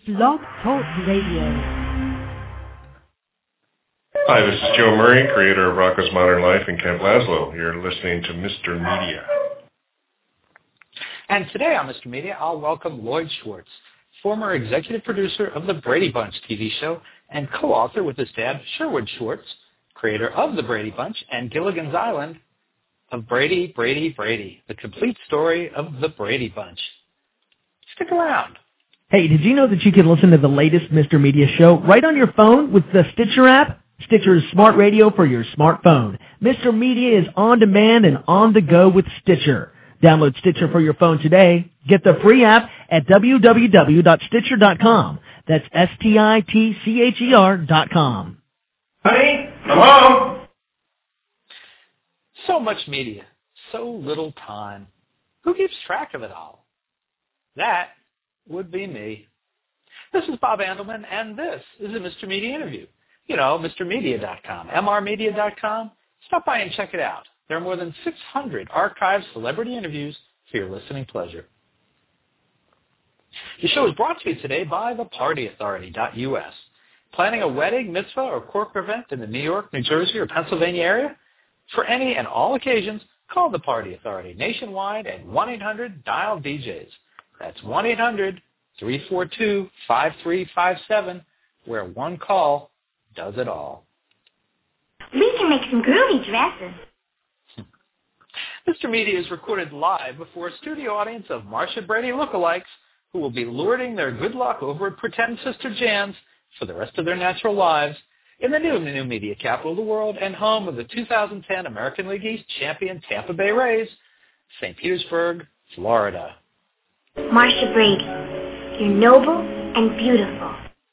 Blog Talk Radio. Hi, this is Joe Murray, creator of Rocco's Modern Life in Camp Laszlo. You're listening to Mr. Media. And today on Mr. Media, I'll welcome Lloyd Schwartz, former executive producer of the Brady Bunch TV show and co-author with his dad, Sherwood Schwartz, creator of the Brady Bunch and Gilligan's Island, of Brady, Brady, Brady, the complete story of the Brady Bunch. Stick around. Hey, did you know that you can listen to the latest Mr. Media show right on your phone with the Stitcher app? Stitcher is smart radio for your smartphone. Mr. Media is on demand and on the go with Stitcher. Download Stitcher for your phone today. Get the free app at www.stitcher.com. That's STITCHER.com. Honey, I'm home. So much media, so little time. Who keeps track of it all? That would be me. This is Bob Andelman, and this is a Mr. Media interview. You know, MrMedia.com, MRMedia.com. Stop by and check it out. There are more than 600 archived celebrity interviews for your listening pleasure. The show is brought to you today by thepartyauthority.us. Planning a wedding, mitzvah, or corporate event in the New York, New Jersey, or Pennsylvania area? For any and all occasions, call the Party Authority nationwide at 1-800-DIAL-DJs. That's 1-800-342-5357, where one call does it all. We can make some groovy dresses. Mr. Media is recorded live before a studio audience of Marcia Brady lookalikes who will be lording their good luck over at Pretend Sister Jan's for the rest of their natural lives in the new media capital of the world and home of the 2010 American League East champion Tampa Bay Rays, St. Petersburg, Florida. Marcia Brady, you're noble and beautiful.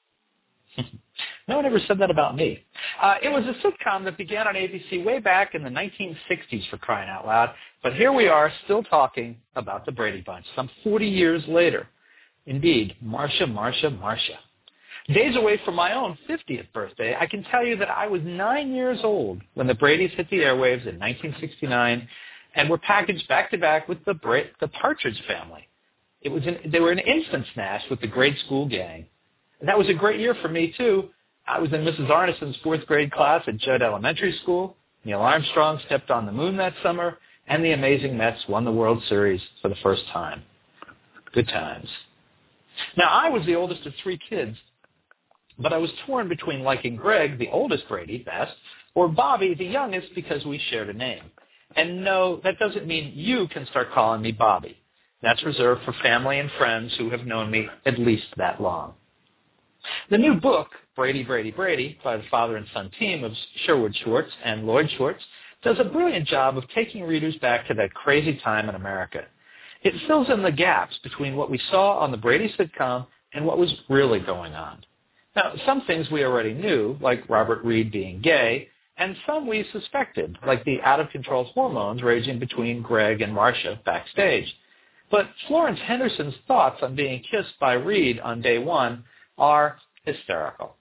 No one ever said that about me. It was a sitcom that began on ABC way back in the 1960s, for crying out loud. But here we are still talking about the Brady Bunch, some 40 years later. Indeed, Marcia, Marcia, Marcia. Days away from my own 50th birthday, I can tell you that I was 9 years old when the Bradys hit the airwaves in 1969 and were packaged back-to-back with the Partridge Family. They were an instant smash with the Grade School Gang. And that was a great year for me, too. I was in Mrs. Arneson's fourth grade class at Judd Elementary School. Neil Armstrong stepped on the moon that summer, and the amazing Mets won the World Series for the first time. Good times. Now, I was the oldest of three kids, but I was torn between liking Greg, the oldest Brady, best, or Bobby, the youngest, because we shared a name. And no, that doesn't mean you can start calling me Bobby. That's reserved for family and friends who have known me at least that long. The new book, Brady, Brady, Brady, by the father and son team of Sherwood Schwartz and Lloyd Schwartz, does a brilliant job of taking readers back to that crazy time in America. It fills in the gaps between what we saw on the Brady sitcom and what was really going on. Now, some things we already knew, like Robert Reed being gay, and some we suspected, like the out-of-control hormones raging between Greg and Marcia backstage. But Florence Henderson's thoughts on being kissed by Reed on day one are hysterical.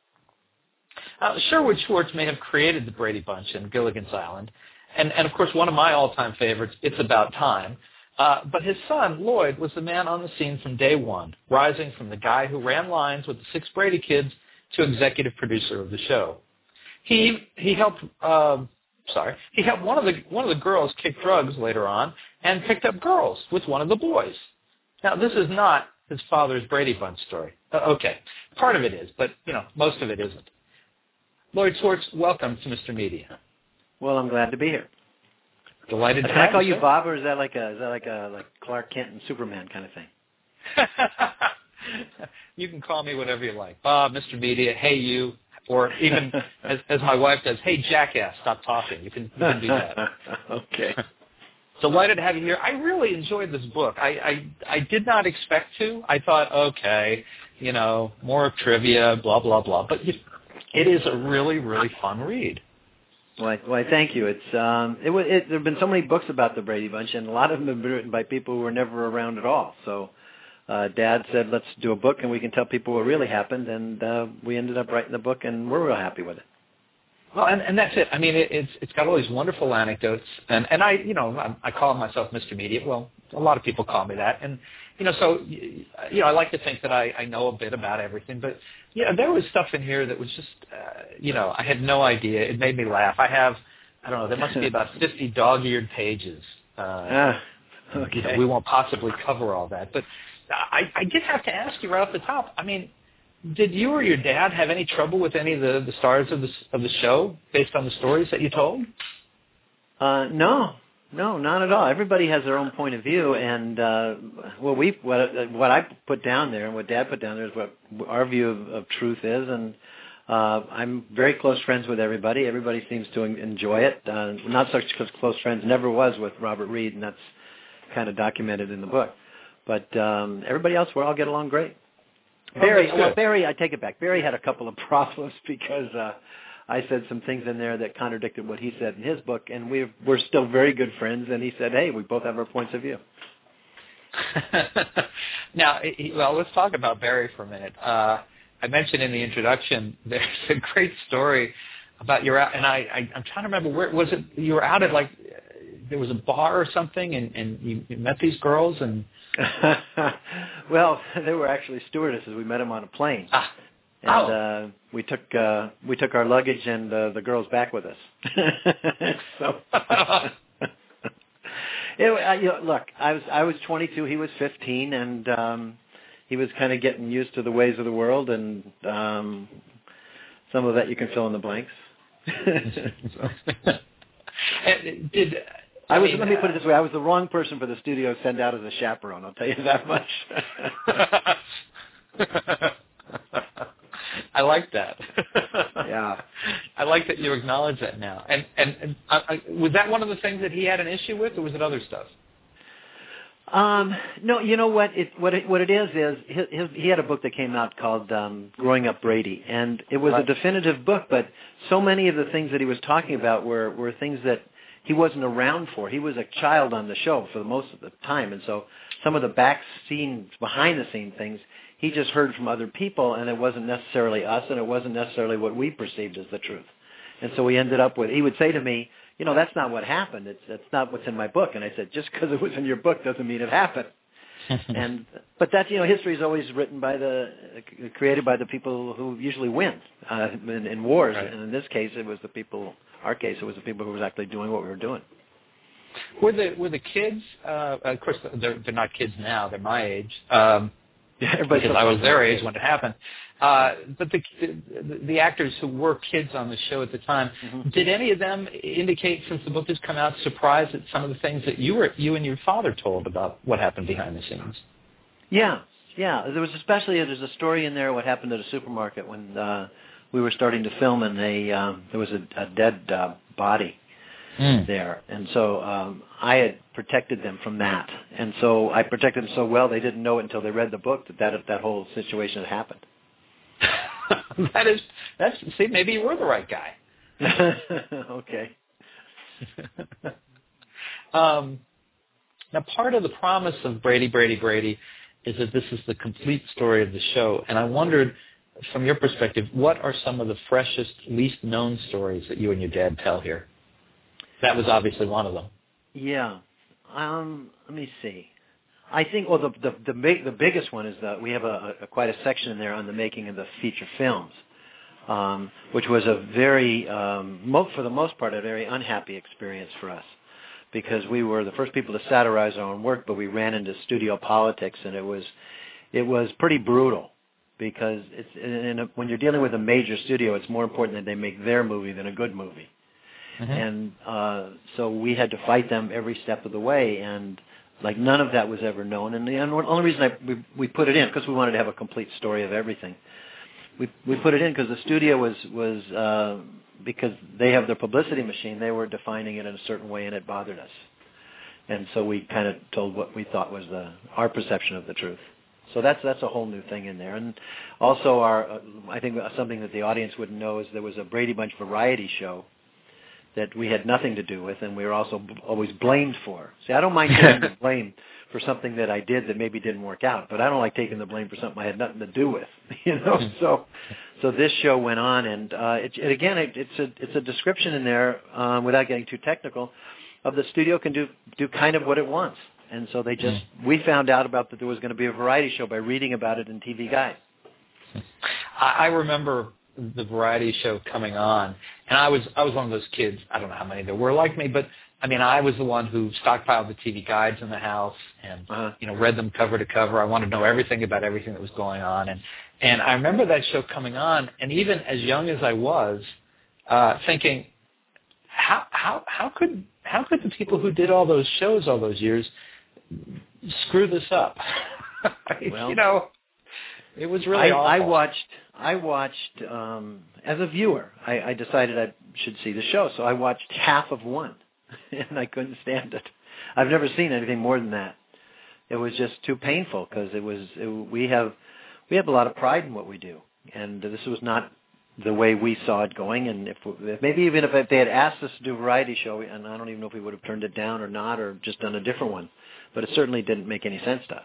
Sherwood Schwartz may have created the Brady Bunch and Gilligan's Island, and of course one of my all-time favorites, It's About Time, but his son, Lloyd, was the man on the scene from day one, rising from the guy who ran lines with the six Brady kids to executive producer of the show. He helped one of the girls kick drugs later on and picked up girls with one of the boys. Now, this is not his father's Brady Bunch story. Okay, part of it is, but most of it isn't. Lloyd Schwartz, welcome to Mr. Media. Well, I'm glad to be here. Delighted to Can I have call you, you Bob, or is that like Clark Kent and Superman kind of thing? You can call me whatever you like. Bob, Mr. Media, hey you, or even as my wife does, hey jackass, stop talking. You can do that. Okay. Delighted to have you here. I really enjoyed this book. I did not expect to. I thought, okay, more trivia, blah, blah, blah. But it is a really, really fun read. Well, thank you. There have been so many books about the Brady Bunch, and a lot of them have been written by people who were never around at all. So Dad said, let's do a book, and we can tell people what really happened, and we ended up writing the book, and we're real happy with it. Well, and that's it. I mean, it's got all these wonderful anecdotes, and I call myself Mr. Media. Well, a lot of people call me that. And, so, I like to think that I know a bit about everything. But, there was stuff in here that was just, I had no idea. It made me laugh. I don't know, there must be about 50 dog-eared pages. Okay. We won't possibly cover all that. But I did have to ask you right off the top, I mean, did you or your dad have any trouble with any of the stars of the show based on the stories that you told? No, not at all. Everybody has their own point of view, and what I put down there and what Dad put down there is what our view of truth is, and I'm very close friends with everybody. Everybody seems to enjoy it. Not such close friends, never was with Robert Reed, and that's kind of documented in the book. But everybody else, we all get along great. Barry, I take it back. Barry had a couple of problems because I said some things in there that contradicted what he said in his book, and we're still very good friends, and he said, hey, we both have our points of view. Now, let's talk about Barry for a minute. I mentioned in the introduction there's a great story about you're out, and I'm trying to remember, where was it? You were out at, like, there was a bar or something, and you met these girls, and... Well, they were actually stewardesses. We met them on a plane. We took our luggage and the girls back with us. So, look, I was 22, he was 15, and he was kind of getting used to the ways of the world, and some of that you can fill in the blanks. Let me put it this way. I was the wrong person for the studio to send out as a chaperone. I'll tell you that much. I like that. Yeah. I like that you acknowledge that now. And was that one of the things that he had an issue with, or was it other stuff? No, you know what? What it is he had a book that came out called Growing Up Brady, and it was a definitive book, but so many of the things that he was talking about were things that he wasn't around for. He was a child on the show for most of the time, and so some of the behind-the-scene things, he just heard from other people, and it wasn't necessarily us, and it wasn't necessarily what we perceived as the truth. And so we ended up with, he would say to me, that's not what happened. It's not what's in my book. And I said, just because it was in your book doesn't mean it happened. But that's, history is always created by the people who usually win in wars. Right. And in this case, it was the people who was actually doing what we were doing. Were the kids, of course, they're not kids now, they're my age, because I was their age when it happened. But the actors who were kids on the show at the time, did any of them indicate, since the book has come out, surprised at some of the things that you and your father told about what happened behind the scenes? Yeah. There's a story in there what happened at a supermarket when we were starting to film, and there was a dead body there, and so I had protected them from that, and so I protected them so well they didn't know it until they read the book that whole situation had happened. See, maybe you were the right guy. Okay. Now, part of the promise of Brady is that this is the complete story of the show, and I wondered, from your perspective, what are some of the freshest, least known stories that you and your dad tell here? That was obviously one of them. Yeah. Let me see. I think, the biggest one is that we have quite a section in there on the making of the feature films, which was a very, for the most part, a very unhappy experience for us, because we were the first people to satirize our own work, but we ran into studio politics, and it was pretty brutal, because when you're dealing with a major studio, it's more important that they make their movie than a good movie. And so we had to fight them every step of the way, and none of that was ever known. And the only reason we put it in, because we wanted to have a complete story of everything. We put it in because the studio was because they have their publicity machine, they were defining it in a certain way, and it bothered us. And so we kind of told what we thought was our perception of the truth. So that's a whole new thing in there. And also I think something that the audience wouldn't know is there was a Brady Bunch variety show that we had nothing to do with, and we were also always blamed for. See, I don't mind taking the blame for something that I did that maybe didn't work out, but I don't like taking the blame for something I had nothing to do with. So this show went on, and it's a description in there, without getting too technical, of the studio can do kind of what it wants. And so we found out about that there was going to be a variety show by reading about it in TV Guide. I remember the variety show coming on, and I was one of those kids. I don't know how many there were like me, but I mean, I was the one who stockpiled the TV guides in the house and read them cover to cover. I wanted to know everything about everything that was going on, and I remember that show coming on, and even as young as I was, thinking, how could the people who did all those shows all those years screw this up? Well, it was really awful. I watched as a viewer. I decided I should see the show, so I watched half of one, and I couldn't stand it. I've never seen anything more than that. It was just too painful because we have a lot of pride in what we do, and this was not the way we saw it going. And if maybe even if they had asked us to do a variety show, and I don't even know if we would have turned it down or not, or just done a different one, but it certainly didn't make any sense to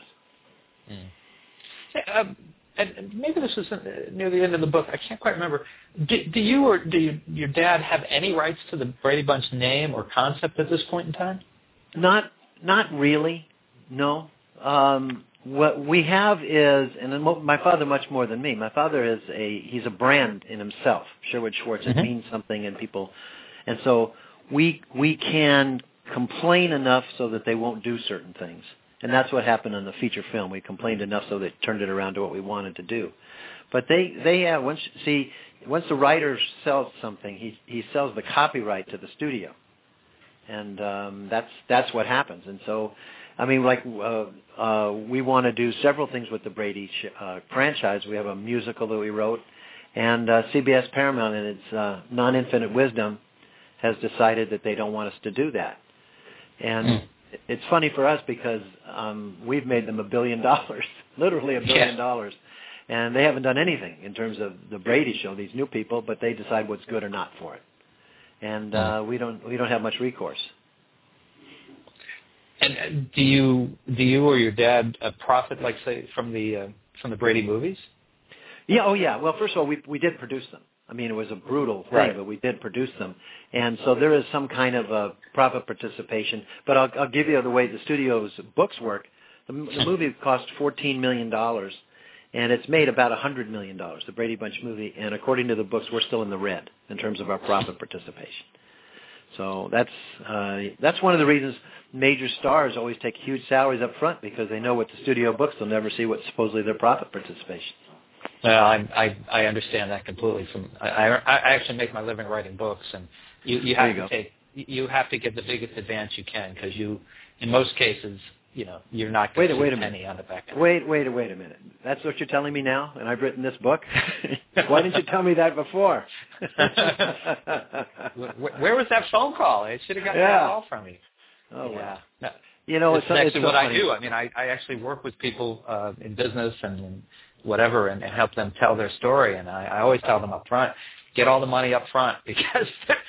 us. And maybe this was near the end of the book. I can't quite remember. Do your dad have any rights to the Brady Bunch name or concept at this point in time? Not really. No. What we have is, and my father much more than me. My father he's a brand in himself. Sherwood Schwartz. It means something, and people, and so we can complain enough so that they won't do certain things. And that's what happened in the feature film. We complained enough so they turned it around to what we wanted to do. But they have once the writer sells something, he sells the copyright to the studio, and that's what happens. And so, I mean, we want to do several things with the Brady franchise. We have a musical that we wrote, and CBS Paramount, in its non-infinite wisdom, has decided that they don't want us to do that. And it's funny for us because we've made them $1 billion, literally $1 billion, and they haven't done anything in terms of the Brady show. These new people, but they decide what's good or not for it, and we don't have much recourse. And do you or your dad profit, like say, from the Brady movies? Yeah. Oh yeah. Well, first of all, we did produce them. I mean, it was a brutal thing, right, but we did produce them. And so there is some kind of a profit participation. But I'll give you the way the studio's books work. The movie cost $14 million, and it's made about $100 million, the Brady Bunch movie. And according to the books, we're still in the red in terms of our profit participation. So that's one of the reasons major stars always take huge salaries up front, because they know with the studio books they'll never see what's supposedly their profit participation. Well, I understand that completely. I actually make my living writing books, and you have to get the biggest advance you can, because in most cases, you're not going to see a penny on the back end. Wait a minute. That's what you're telling me now, and I've written this book? Why didn't you tell me that before? Where was that phone call? I should have gotten that call from you. Oh, yeah. No. It's actually so what funny. I do. I mean, I actually work with people in business and whatever, and help them tell their story. And I always tell them up front, get all the money up front, because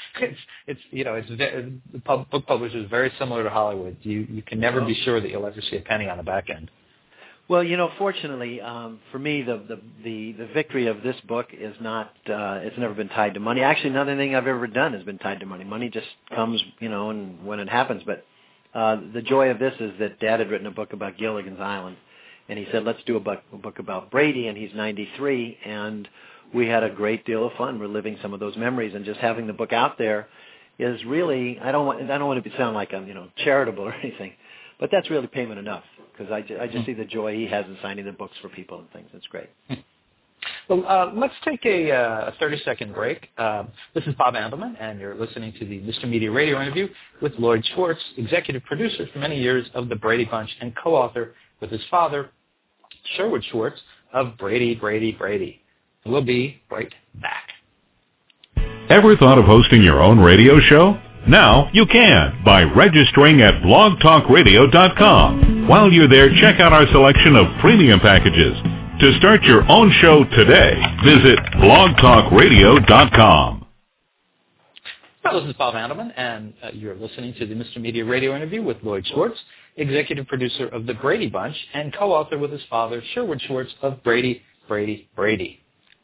book publishers is very similar to Hollywood. You can never be sure that you'll ever see a penny on the back end. Well, fortunately for me, the victory of this book is not. It's never been tied to money. Actually, nothing I've ever done has been tied to money. Money just comes, and when it happens. But the joy of this is that Dad had written a book about Gilligan's Island, and he said, let's do a book about Brady, and he's 93, and we had a great deal of fun reliving some of those memories, and just having the book out there is really, I don't want to sound like I'm, charitable or anything, but that's really payment enough, because I just see the joy he has in signing the books for people and things. It's great. Well, let's take a 30-second break. This is Bob Andelman, and you're listening to the Mr. Media radio interview with Lloyd Schwartz, executive producer for many years of The Brady Bunch and co-author with his father, Sherwood Schwartz, of Brady, Brady, Brady. We'll be right back. Ever thought of hosting your own radio show? Now you can by registering at blogtalkradio.com. While you're there, check out our selection of premium packages. To start your own show today, visit blogtalkradio.com. Well, this is Bob Andelman, and you're listening to the Mr. Media radio interview with Lloyd Schwartz, executive producer of The Brady Bunch and co-author with his father, Sherwood Schwartz, of Brady, Brady, Brady.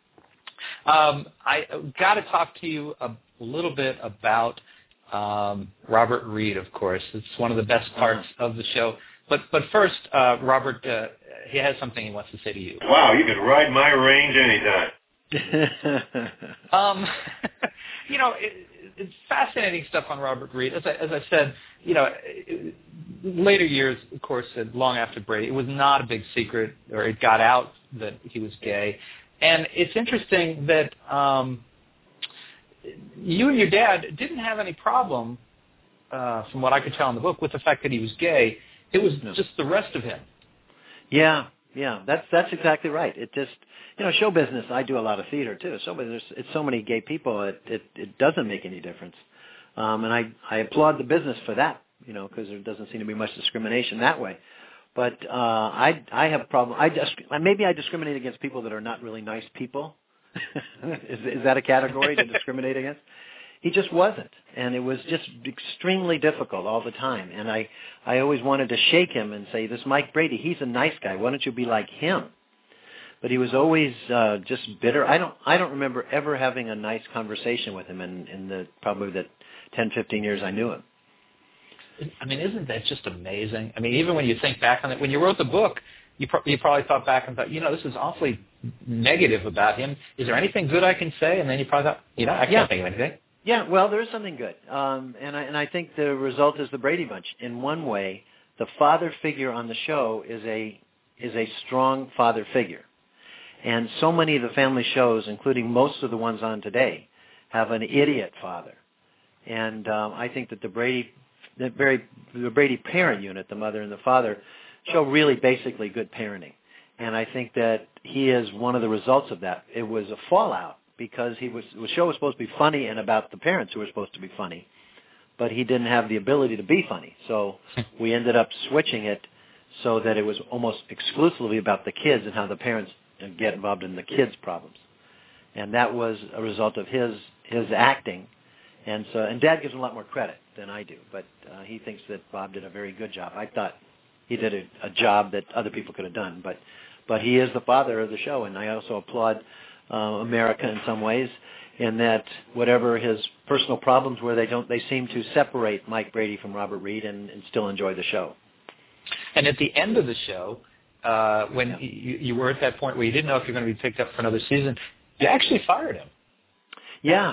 I got to talk to you a little bit about Robert Reed, of course. It's one of the best parts of the show. But first, Robert, he has something he wants to say to you. Wow, you could ride my range anytime. It's fascinating stuff on Robert Reed. As I said, later years, of course, long after Brady, it was not a big secret, or it got out that he was gay. And it's interesting that you and your dad didn't have any problem, from what I could tell in the book, with the fact that he was gay. It was just the rest of him. Yeah, that's exactly right. It just, show business, I do a lot of theater too. So it's so many gay people, it doesn't make any difference. And I applaud the business for that, because there doesn't seem to be much discrimination that way. But I have a problem. Maybe I discriminate against people that are not really nice people. Is that a category to discriminate against? He just wasn't, and it was just extremely difficult all the time. And I always wanted to shake him and say, "This Mike Brady, he's a nice guy. Why don't you be like him?" But he was always just bitter. I don't remember ever having a nice conversation with him in the probably the 10, 15 years I knew him. I mean, isn't that just amazing? I mean, even when you think back on it, when you wrote the book, you probably thought back and thought, this is awfully negative about him. Is there anything good I can say? And then you probably thought, I can't think of anything. Yeah, well, there is something good, and I think the result is the Brady Bunch. In one way, the father figure on the show is a strong father figure, and so many of the family shows, including most of the ones on today, have an idiot father, and I think that the Brady parent unit, the mother and the father, show really basically good parenting, and I think that he is one of the results of that. It was a fallout, because the show was supposed to be funny and about the parents who were supposed to be funny, but he didn't have the ability to be funny. So we ended up switching it so that it was almost exclusively about the kids and how the parents get involved in the kids' problems. And that was a result of his acting. And Dad gives him a lot more credit than I do, but he thinks that Bob did a very good job. I thought he did a job that other people could have done, but he is the father of the show, and I also applaud America in some ways, in that whatever his personal problems were, they seem to separate Mike Brady from Robert Reed and still enjoy the show. And at the end of the show, when you were at that point where you didn't know if you were going to be picked up for another season, you actually fired him. Yeah.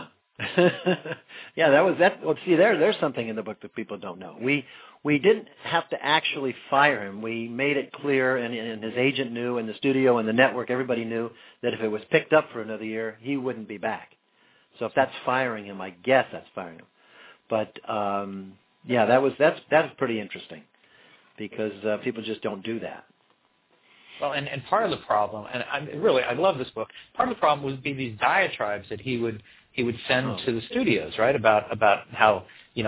Yeah, that was that. Well, see, there's something in the book that people don't know. We didn't have to actually fire him. We made it clear, and his agent knew, and the studio and the network, everybody knew that if it was picked up for another year, he wouldn't be back. So if that's firing him, I guess that's firing him. But that's pretty interesting, because people just don't do that. Well, and part of the problem, and I love this book. Part of the problem would be these diatribes that he would send to the studios, right? About how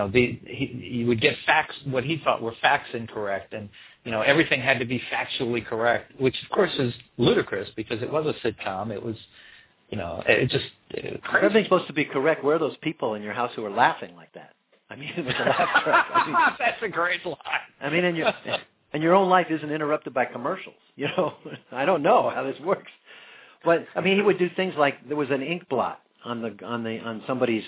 he would get facts, what he thought were facts incorrect, and everything had to be factually correct, which of course is ludicrous because it was a sitcom. It was, it just crazy. Everything's supposed to be correct. Where are those people in your house who are laughing like that? I mean, it was a laugh track. That's a great line. I mean, and your own life isn't interrupted by commercials. I don't know how this works, but I mean, he would do things like there was an ink blot on somebody's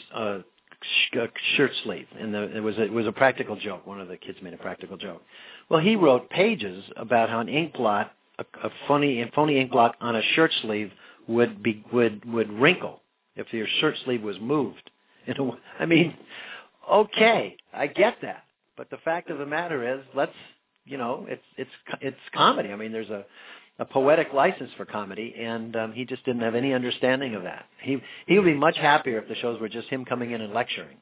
shirt sleeve, and it was a practical joke. One of the kids made a practical joke. Well, he wrote pages about how an ink blot, a phony ink blot on a shirt sleeve would wrinkle if your shirt sleeve was moved. I mean, okay, I get that, but the fact of the matter is, it's comedy. I mean, there's a poetic license for comedy, and he just didn't have any understanding of that. He would be much happier if the shows were just him coming in and lecturing,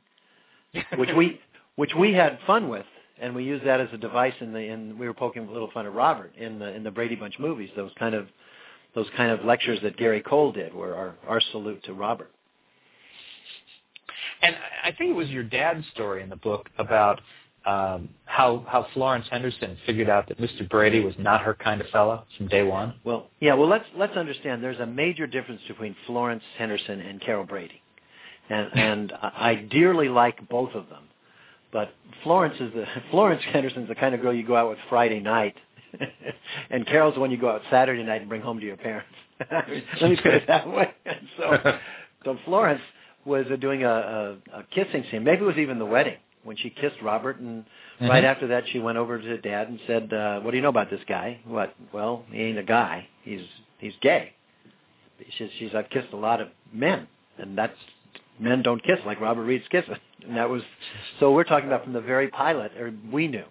which we had fun with, and we used that as a device we were poking a little fun at Robert in the Brady Bunch movies. Those kind of lectures that Gary Cole did were our salute to Robert. And I think it was your dad's story in the book about how Florence Henderson figured out that Mr. Brady was not her kind of fellow from day one. Well, yeah. Well, let's understand. There's a major difference between Florence Henderson and Carol Brady, and I dearly like both of them. But Florence Henderson's the kind of girl you go out with Friday night, and Carol's the one you go out Saturday night and bring home to your parents. Let me put it that way. So Florence was doing a kissing scene. Maybe it was even the wedding. when she kissed Robert, and right after that she went over to Dad and said, "What do you know about this guy?" "What?" "Well, he ain't a guy. He's gay." She's "I've kissed a lot of men, and that's men don't kiss like Robert Reed's kissing." And that was so. We're talking about from the very pilot, or we knew.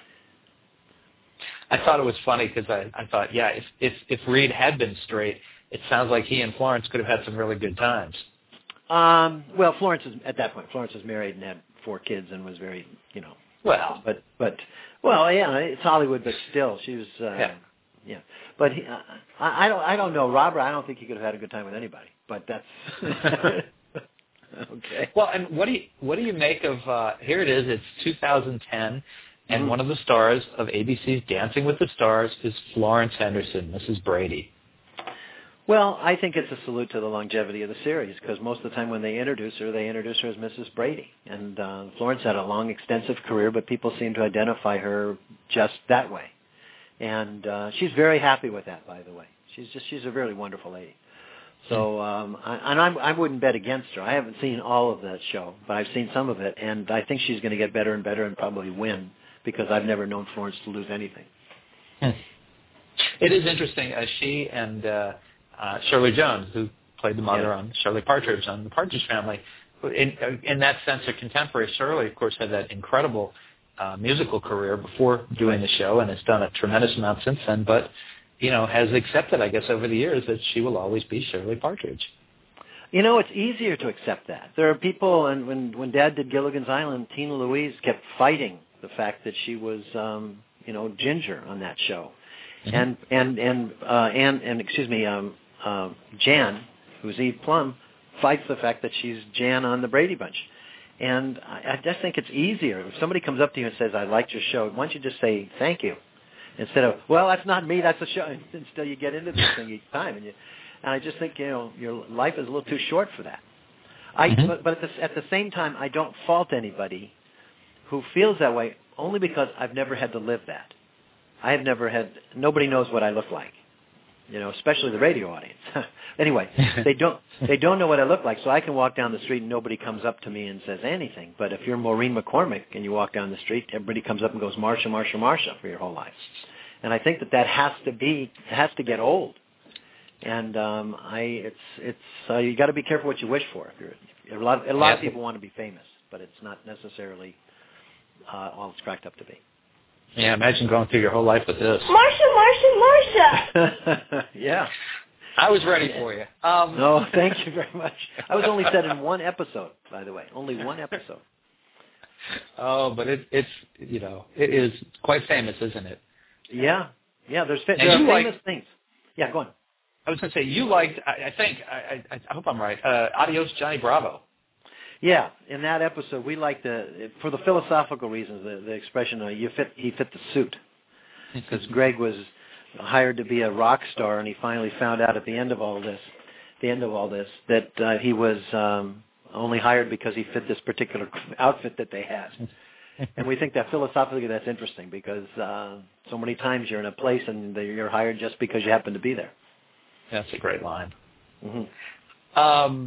I thought it was funny because I thought, yeah, if Reed had been straight, it sounds like he and Florence could have had some really good times. Well, Florence was married and had 4 kids and was very, Well, well, yeah, it's Hollywood, but still, she was, yeah. But I don't know, Robert. I don't think he could have had a good time with anybody. But that's okay. Well, and what do you make of? Here it is. It's 2010. And one of the stars of ABC's Dancing with the Stars is Florence Henderson, Mrs. Brady. Well, I think it's a salute to the longevity of the series, because most of the time when they introduce her as Mrs. Brady. And Florence had a long, extensive career, but people seem to identify her just that way. And she's very happy with that, by the way. She's a really wonderful lady. So, I wouldn't bet against her. I haven't seen all of that show, but I've seen some of it, and I think she's going to get better and better and probably win, because I've never known Florence to lose anything. It is interesting. She and Shirley Jones, who played the mother on Shirley Partridge on The Partridge Family, in that sense, a contemporary. Shirley, of course, had that incredible musical career before doing the show, and has done a tremendous amount since then. But has accepted, I guess, over the years that she will always be Shirley Partridge. It's easier to accept that. There are people, and when Dad did Gilligan's Island, Tina Louise kept fighting the fact that she was, Ginger on that show, and Jan, who's Eve Plum, fights the fact that she's Jan on the Brady Bunch, and I just think it's easier if somebody comes up to you and says, "I liked your show," why don't you just say thank you, instead of, "Well, that's not me, that's the show," until you get into this thing each time, and I just think your life is a little too short for that. But at the same time, I don't fault anybody who feels that way, only because I've never had to live that. Nobody knows what I look like, especially the radio audience. Anyway, they don't know what I look like, so I can walk down the street and nobody comes up to me and says anything. But if you're Maureen McCormick and you walk down the street, everybody comes up and goes, "Marsha, Marsha, Marsha," for your whole life. And I think that has to get old. And you got to be careful what you wish for. A lot of people want to be famous, but it's not necessarily all it's cracked up to be. Yeah, imagine going through your whole life with this. Marsha, Marsha, Marsha! Yeah. I was ready for you. No, thank you very much. I was only said in one episode, by the way. Only one episode. Oh, but it is quite famous, isn't it? Yeah. Yeah, there are famous things. Yeah, go on. I was going to say, you liked, I hope I'm right, Adios, Johnny Bravo. Yeah, in that episode, we liked for the philosophical reasons, the expression, he fit the suit. Because Greg was hired to be a rock star, and he finally found out at the end of all this, that he was only hired because he fit this particular outfit that they had. And we think that philosophically that's interesting, because so many times you're in a place and you're hired just because you happen to be there. That's a great line. Mm-hmm.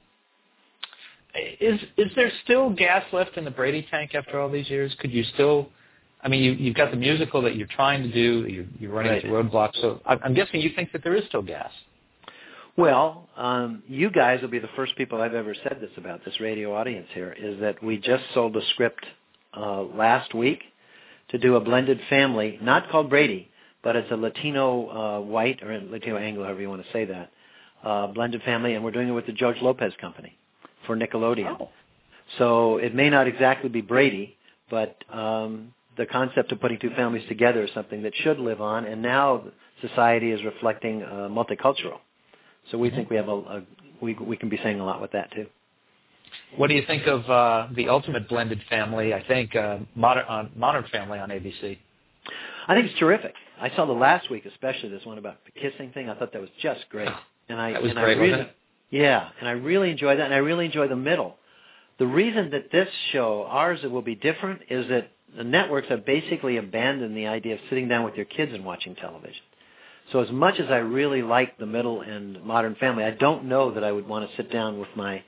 Is there still gas left in the Brady tank after all these years? Could you still, you've got the musical that you're trying to do, you're running into roadblocks, so I'm guessing you think that there is still gas. Well, you guys will be the first people I've ever said this about, this radio audience here, is that we just sold a script last week to do a blended family, not called Brady, but it's a Latino white, or Latino Anglo, however you want to say that, blended family, and we're doing it with the George Lopez Company for Nickelodeon. Oh. So it may not exactly be Brady, but the concept of putting two families together is something that should live on, and now society is reflecting multicultural. So we think we have we can be saying a lot with that too. What do you think of the ultimate blended family? I think Modern Family on ABC. I think it's terrific. I saw the last week, especially this one about the kissing thing. I thought that was just great. That was great, wasn't it? Yeah, and I really enjoyed that, and I really enjoy the middle. The reason that this show, ours, will be different is that the networks have basically abandoned the idea of sitting down with your kids and watching television. So as much as I really like the middle and Modern Family, I don't know that I would want to sit down with my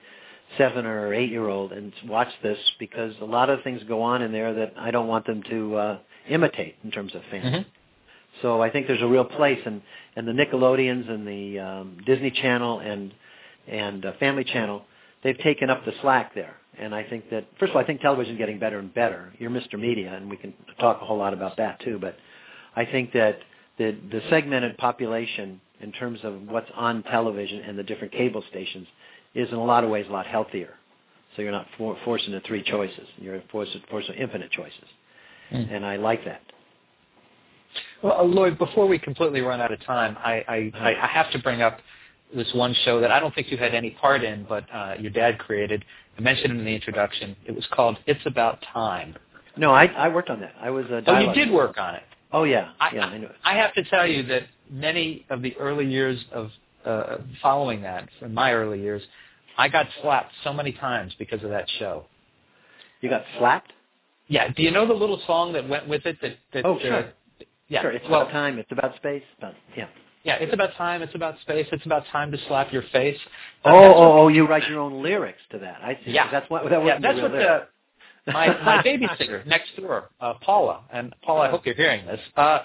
7 or 8-year-old and watch this, because a lot of things go on in there that I don't want them to imitate in terms of fans. Mm-hmm. So I think there's a real place, and the Nickelodeons and the Disney Channel and Family Channel, they've taken up the slack there. And I think that, first of all, I think television is getting better and better. You're Mr. Media, and we can talk a whole lot about that too. But I think that the segmented population in terms of what's on television and the different cable stations is in a lot of ways a lot healthier. So you're not forced into 3 choices. You're forced into infinite choices. Mm. And I like that. Well, Lloyd, before we completely run out of time, I have to bring up this one show that I don't think you had any part in, but your dad created. I mentioned it in the introduction. It was called It's About Time. No, I worked on that. I was a dialogue. Oh, you did work on it? Oh, yeah. I know it. I have to tell you that many of the early years of following that, in my early years, I got slapped so many times because of that show. You got slapped? Yeah. Do you know the little song that went with it? Oh, sure. Yeah. Sure. It's about time. It's about space. Yeah, it's about time, it's about space, it's about time to slap your face. You write your own lyrics to that. I see. Yeah. That's what my babysitter next door, Paula, and Paula, I hope you're hearing this,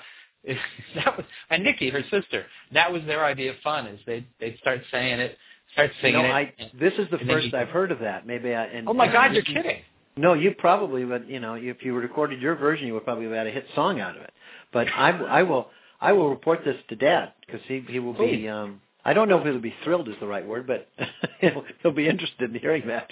and Nikki, her sister, that was their idea of fun, is they'd start saying it, start singing it. This is the first I've heard of that. Oh my God, you're kidding. No, you probably would, if you recorded your version, you would probably have had a hit song out of it. But I will report this to Dad, because he will be, I don't know if he'll be thrilled is the right word, but he'll be interested in hearing that.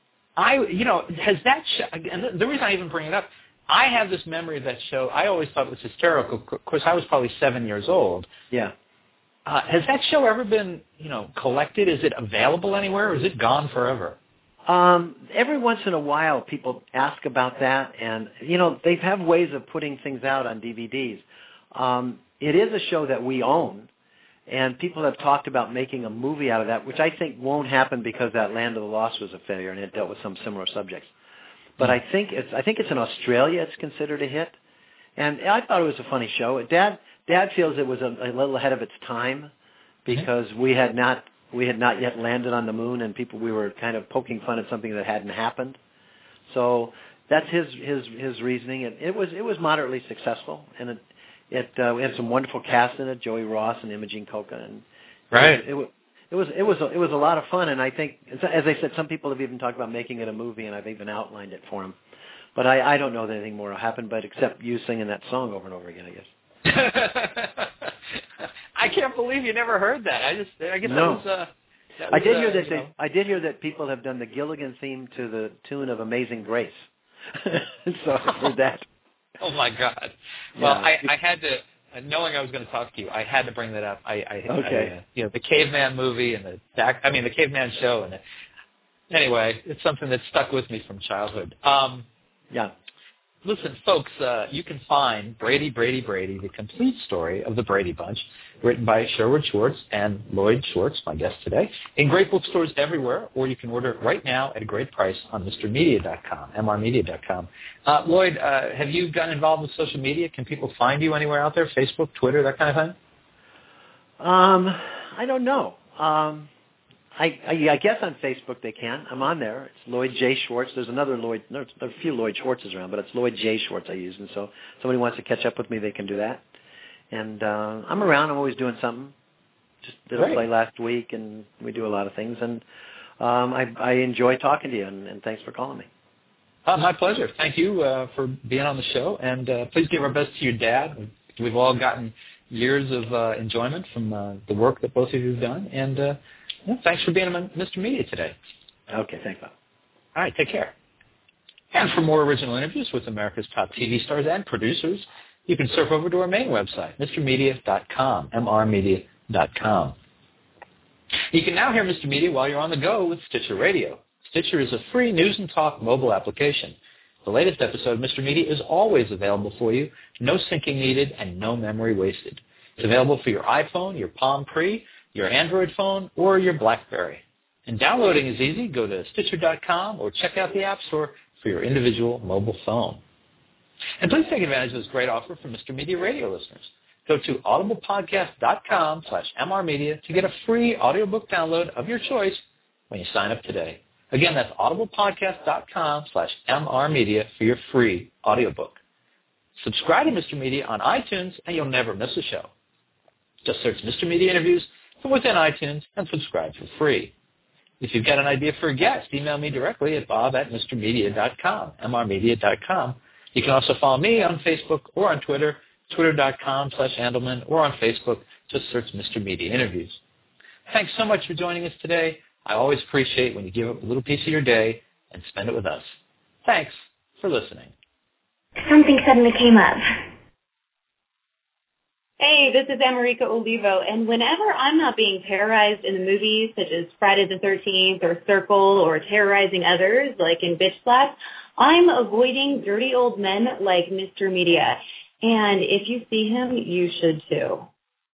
Has that show, and the reason I even bring it up, I have this memory of that show. I always thought it was hysterical. Of course, I was probably 7 years old. Yeah. Has that show ever been, collected? Is it available anywhere, or is it gone forever? Every once in a while, people ask about that, and, they have ways of putting things out on DVDs. It is a show that we own, and people have talked about making a movie out of that, which I think won't happen because that Land of the Lost was a failure, and it dealt with some similar subjects. But I think it's in Australia. It's considered a hit, and I thought it was a funny show. Dad feels it was a little ahead of its time because we had not yet landed on the moon, and we were kind of poking fun at something that hadn't happened. So that's his reasoning. It was moderately successful, and we had some wonderful cast in it, Joey Ross and Imogene Coca, and right. It was a lot of fun. And I think, as I said, some people have even talked about making it a movie, and I've even outlined it for them. But I don't know that anything more will happen, but except you singing that song over and over again, I guess. I can't believe you never heard that. I guess no. that was. I did hear that. I did hear that people have done the Gilligan theme to the tune of Amazing Grace. So I heard that. Oh my God! Well, I had to, knowing I was going to talk to you, I had to bring that up. Okay. The Caveman movie and the Caveman show, and anyway, it's something that stuck with me from childhood. Yeah. Listen, folks, you can find Brady, the complete story of the Brady Bunch, written by Sherwood Schwartz and Lloyd Schwartz, my guest today, in great bookstores everywhere, or you can order it right now at a great price on MrMedia.com, MRmedia.com. Lloyd, have you gotten involved with social media? Can people find you anywhere out there, Facebook, Twitter, that kind of thing? I don't know. I guess on Facebook they can. I'm on there. It's Lloyd J. Schwartz. There's another Lloyd. There are a few Lloyd Schwartzes around, but it's Lloyd J. Schwartz I use. And so if somebody wants to catch up with me, they can do that. And I'm around. I'm always doing something. Just did a play last week, and we do a lot of things. And I enjoy talking to you, and thanks for calling me. My pleasure. Thank you for being on the show. And please give our best to your dad. We've all gotten years of enjoyment from the work that both of you have done. And thanks for being on Mr. Media today. Okay, thanks, Bob. All right, take care. And for more original interviews with America's top TV stars and producers, you can surf over to our main website, MrMedia.com, MRmedia.com. You can now hear Mr. Media while you're on the go with Stitcher Radio. Stitcher is a free news and talk mobile application. The latest episode of Mr. Media is always available for you, no syncing needed, and no memory wasted. It's available for your iPhone, your Palm Pre, your Android phone, or your BlackBerry. And downloading is easy. Go to Stitcher.com or check out the App Store for your individual mobile phone. And please take advantage of this great offer from Mr. Media radio listeners. Go to audiblepodcast.com/MRmedia to get a free audiobook download of your choice when you sign up today. Again, that's audiblepodcast.com/mrmedia for your free audiobook. Subscribe to Mr. Media on iTunes, and you'll never miss a show. Just search Mr. Media Interviews from within iTunes and subscribe for free. If you've got an idea for a guest, email me directly at bob@mrmedia.com, mrmedia.com. You can also follow me on Facebook or on Twitter, twitter.com/Andelman, or on Facebook. Just search Mr. Media Interviews. Thanks so much for joining us today. I always appreciate when you give up a little piece of your day and spend it with us. Thanks for listening. Something suddenly came up. Hey, this is America Olivo, and whenever I'm not being terrorized in the movies, such as Friday the 13th or Circle, or terrorizing others, like in Bitch Slap, I'm avoiding dirty old men like Mr. Media. And if you see him, you should too.